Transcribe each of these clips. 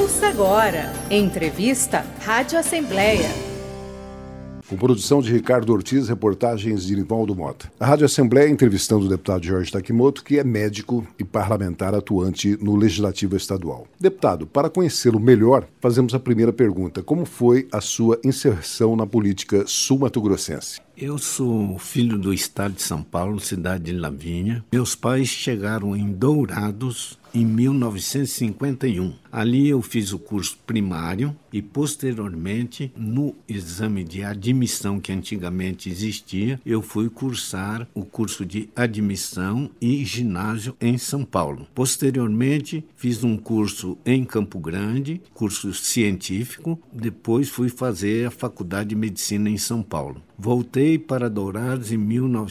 Ouça agora. Entrevista Rádio Assembleia. Com produção de Ricardo Ortiz, reportagens de Nivaldo Mota. A Rádio Assembleia entrevistando o deputado Jorge Takimoto, que é médico e parlamentar atuante no Legislativo Estadual. Deputado, para conhecê-lo melhor, fazemos a primeira pergunta. Como foi a sua inserção na política sul-mato-grossense? Eu sou filho do estado de São Paulo, cidade de Lavínia. Meus pais chegaram em Dourados em 1951. Ali eu fiz o curso primário e, posteriormente, no exame de admissão que antigamente existia, eu fui cursar o curso de admissão e ginásio em São Paulo. Posteriormente, fiz um curso em Campo Grande, curso científico. Depois fui fazer a faculdade de medicina em São Paulo. Voltei para Dourados em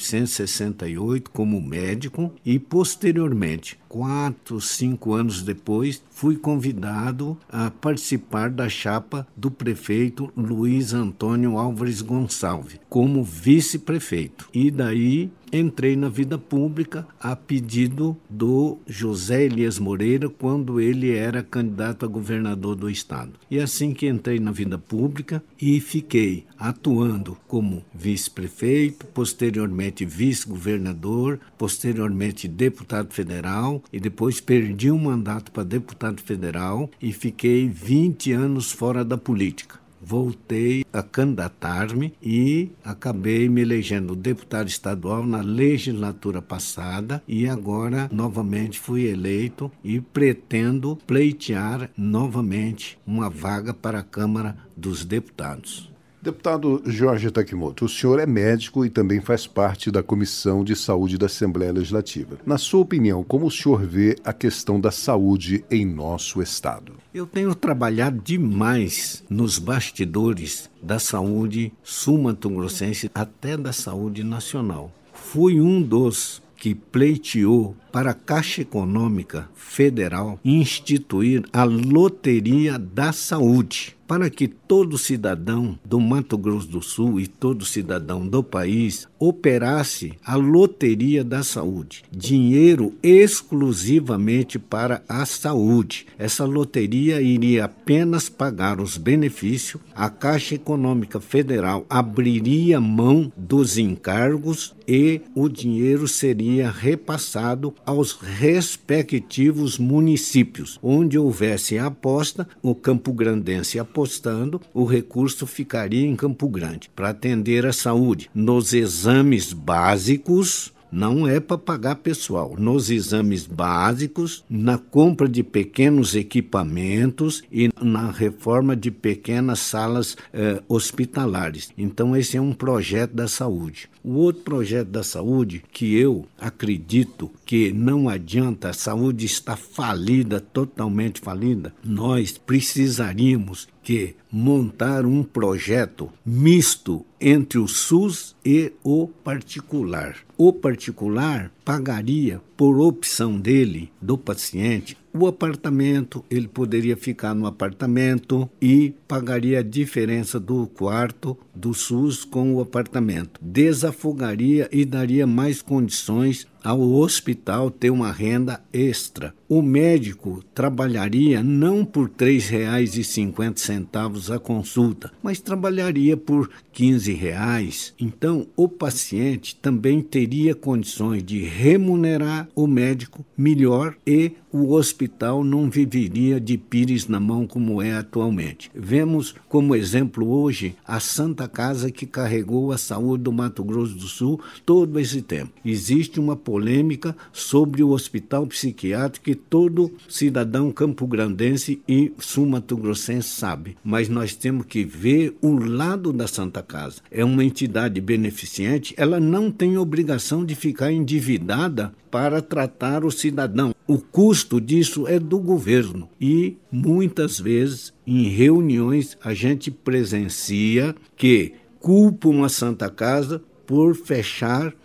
1968 como médico e, posteriormente, 4, 5 anos depois, fui convidado a participar da chapa do prefeito Luiz Antônio Álvares Gonçalves, como vice-prefeito. E daí entrei na vida pública a pedido do José Elias Moreira, quando ele era candidato a governador do estado. E assim que entrei na vida pública e fiquei atuando como vice-prefeito, posteriormente vice-governador, posteriormente deputado federal, e depois perdi um mandato para deputado federal e fiquei 20 anos fora da política. Voltei a candidatar-me e acabei me elegendo deputado estadual na legislatura passada e agora novamente fui eleito e pretendo pleitear novamente uma vaga para a Câmara dos Deputados. Deputado Jorge Takimoto, o senhor é médico e também faz parte da Comissão de Saúde da Assembleia Legislativa. Na sua opinião, como o senhor vê a questão da saúde em nosso estado? Eu tenho trabalhado demais nos bastidores da saúde sul-mato-grossense, até da saúde nacional. Fui um dos que pleiteou para a Caixa Econômica Federal instituir a Loteria da Saúde, para que todo cidadão do Mato Grosso do Sul e todo cidadão do país operasse a Loteria da Saúde. Dinheiro exclusivamente para a saúde. Essa loteria iria apenas pagar os benefícios, a Caixa Econômica Federal abriria mão dos encargos e o dinheiro seria repassado aos respectivos municípios. Onde houvesse a aposta, o campograndense apostando, o recurso ficaria em Campo Grande para atender a saúde. Nos exames básicos, não é para pagar pessoal, nos exames básicos, na compra de pequenos equipamentos e na reforma de pequenas salas hospitalares. Então esse é um projeto da saúde. O outro projeto da saúde, que eu acredito que não adianta, a saúde está falida, totalmente falida, nós precisaríamos montar um projeto misto entre o SUS e o particular. O particular pagaria, por opção dele, do paciente, o apartamento, ele poderia ficar no apartamento e pagaria a diferença do quarto do SUS com o apartamento. Desafogaria e daria mais condições ao hospital ter uma renda extra. O médico trabalharia não por R$ 3,50 a consulta, mas trabalharia por R$ 15. Então, o paciente também teria condições de remunerar o médico melhor e o hospital não viveria de pires na mão como é atualmente. Vemos como exemplo hoje a Santa Casa, que carregou a saúde do Mato Grosso do Sul todo esse tempo. Existe uma polêmica sobre o hospital psiquiátrico que todo cidadão campograndense e sul-mato-grossense sabe, mas nós temos que ver o lado da Santa Casa. É uma entidade beneficente, ela não tem obrigação de ficar endividada para tratar o cidadão. O custo disso é do governo e muitas vezes em reuniões a gente presencia que culpam a Santa Casa por fechar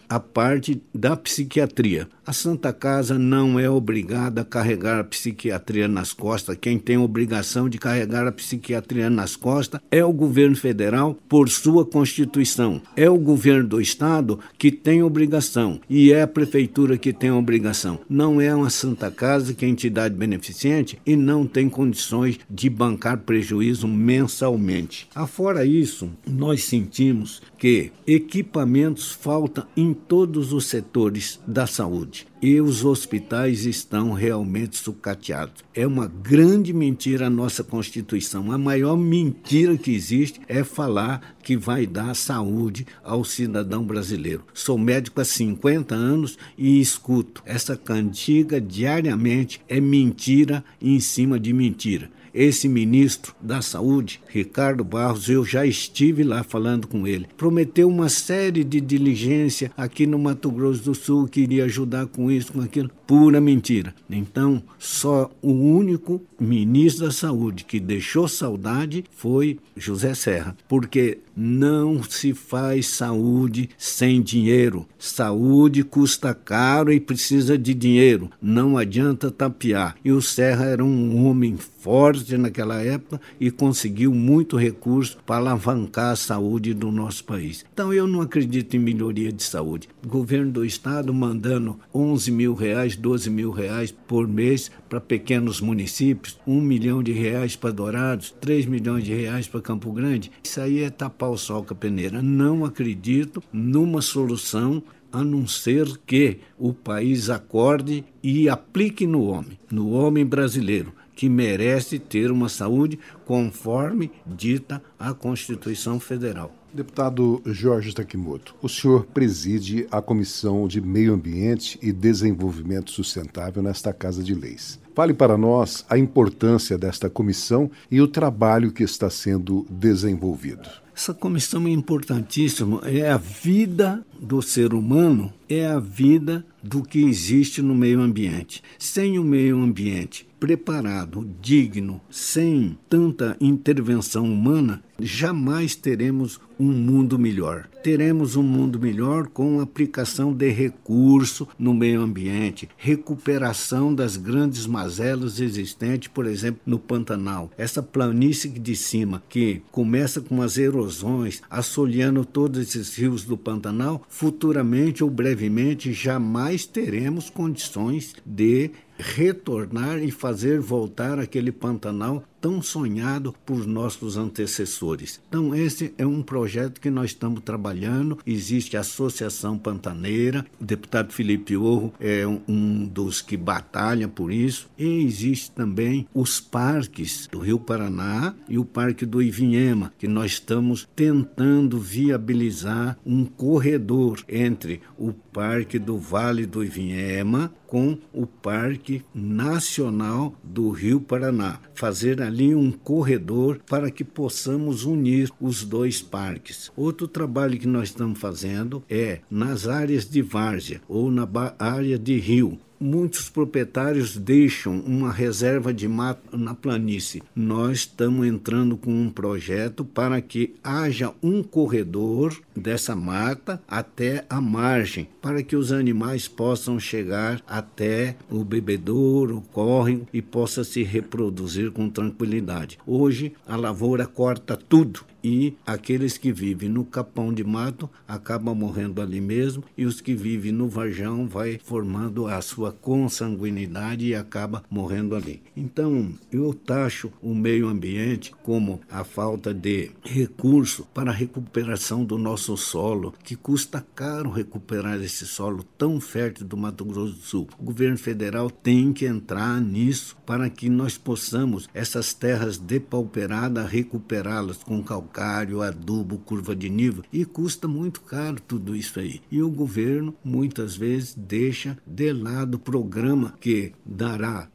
a parte da psiquiatria. A Santa Casa não é obrigada a carregar a psiquiatria nas costas. Quem tem obrigação de carregar a psiquiatria nas costas é o governo federal, por sua Constituição. É o governo do Estado que tem obrigação e é a prefeitura que tem obrigação. Não é uma Santa Casa que é entidade beneficente e não tem condições de bancar prejuízo mensalmente. Afora isso, nós sentimos que equipamentos faltam em todos os setores da saúde. E os hospitais estão realmente sucateados. É uma grande mentira a nossa Constituição. A maior mentira que existe é falar que vai dar saúde ao cidadão brasileiro. Sou médico há 50 anos e escuto essa cantiga diariamente. É mentira em cima de mentira. Esse ministro da Saúde, Ricardo Barros, eu já estive lá falando com ele, prometeu uma série de diligência aqui no Mato Grosso do Sul, que iria ajudar com isso, com aquilo. Pura mentira. Então, só o único ministro da Saúde que deixou saudade foi José Serra, porque não se faz saúde sem dinheiro. Saúde custa caro e precisa de dinheiro. Não adianta tapear. E o Serra era um homem forte naquela época e conseguiu muito recurso para alavancar a saúde do nosso país. Então eu não acredito em melhoria de saúde. O governo do estado mandando 11 mil reais, 12 mil reais por mês para pequenos municípios, 1 milhão de reais para Dourados, 3 milhões de reais para Campo Grande. Isso aí é tapar o sol com a peneira. Não acredito numa solução a não ser que o país acorde e aplique no homem brasileiro, que merece ter uma saúde conforme dita a Constituição Federal. Deputado Jorge Takimoto, o senhor preside a Comissão de Meio Ambiente e Desenvolvimento Sustentável nesta Casa de Leis. Fale para nós a importância desta comissão e o trabalho que está sendo desenvolvido. Essa comissão é importantíssima, é a vida do ser humano, é a vida do que existe no meio ambiente. Sem o meio ambiente preparado, digno, sem tanta intervenção humana, jamais teremos um mundo melhor. Teremos um mundo melhor com aplicação de recurso no meio ambiente, recuperação das grandes mazelas existentes, por exemplo, no Pantanal. Essa planície de cima, que começa com as erosões, assoleando todos esses rios do Pantanal, futuramente ou brevemente jamais teremos condições de retornar e fazer voltar aquele Pantanal tão sonhado por nossos antecessores. Então esse é um projeto que nós estamos trabalhando. Existe a Associação Pantaneira, o deputado Felipe Orro é um dos que batalha por isso, e existe também os parques do Rio Paraná e o Parque do Ivinhema, que nós estamos tentando viabilizar um corredor entre o Parque do Vale do Ivinhema com o Parque Nacional do Rio Paraná. Fazer ali um corredor para que possamos unir os dois parques. Outro trabalho que nós estamos fazendo é nas áreas de várzea ou na área de rio. Muitos proprietários deixam uma reserva de mato na planície. Nós estamos entrando com um projeto para que haja um corredor dessa mata até a margem, para que os animais possam chegar até o bebedouro, o córrego e possa se reproduzir com tranquilidade. Hoje a lavoura corta tudo e aqueles que vivem no capão de mato acabam morrendo ali mesmo, e os que vivem no varjão vai formando a sua consanguinidade e acaba morrendo ali. Então, eu taxo o meio ambiente como a falta de recurso para a recuperação do nosso solo, que custa caro recuperar esse solo tão fértil do Mato Grosso do Sul. O governo federal tem que entrar nisso para que nós possamos, essas terras depauperadas, recuperá-las com calcário, adubo, curva de nível, e custa muito caro tudo isso aí. E o governo muitas vezes deixa de lado o programa que dará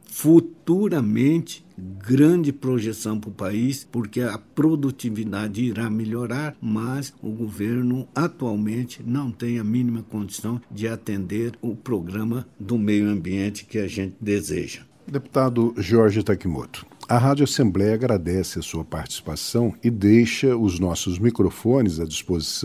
futuramente grande projeção para o país, porque a produtividade irá melhorar, mas o governo atualmente não tem a mínima condição de atender o programa do meio ambiente que a gente deseja. Deputado Jorge Takimoto, a Rádio Assembleia agradece a sua participação e deixa os nossos microfones à disposição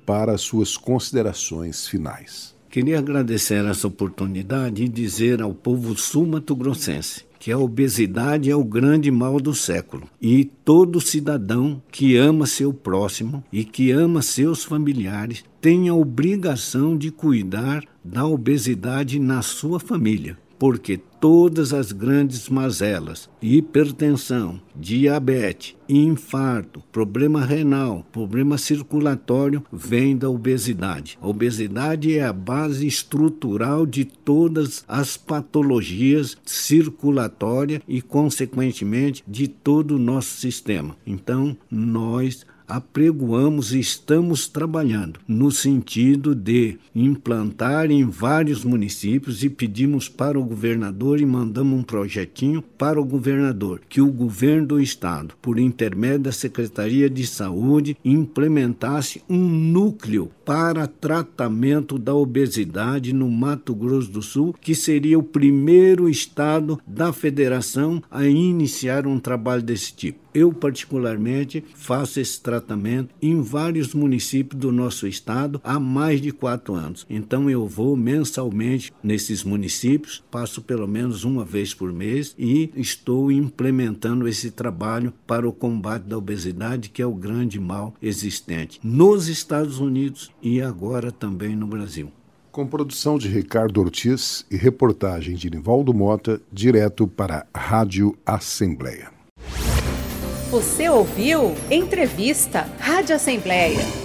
para suas considerações finais. Queria agradecer essa oportunidade e dizer ao povo sul-mato-grossense que a obesidade é o grande mal do século. E todo cidadão que ama seu próximo e que ama seus familiares tem a obrigação de cuidar da obesidade na sua família. Porque todas as grandes mazelas, hipertensão, diabetes, infarto, problema renal, problema circulatório, vêm da obesidade. A obesidade é a base estrutural de todas as patologias circulatórias e, consequentemente, de todo o nosso sistema. Então, nós apregoamos e estamos trabalhando no sentido de implantar em vários municípios e pedimos para o governador e mandamos um projetinho para o governador que o governo do estado, por intermédio da Secretaria de Saúde, implementasse um núcleo para tratamento da obesidade no Mato Grosso do Sul, que seria o primeiro estado da federação a iniciar um trabalho desse tipo. Eu, particularmente, faço esse tratamento em vários municípios do nosso estado há mais de 4 anos. Então, eu vou mensalmente nesses municípios, passo pelo menos uma vez por mês e estou implementando esse trabalho para o combate da obesidade, que é o grande mal existente nos Estados Unidos e agora também no Brasil. Com produção de Ricardo Ortiz e reportagem de Nivaldo Mota, direto para a Rádio Assembleia. Você ouviu Entrevista Rádio Assembleia.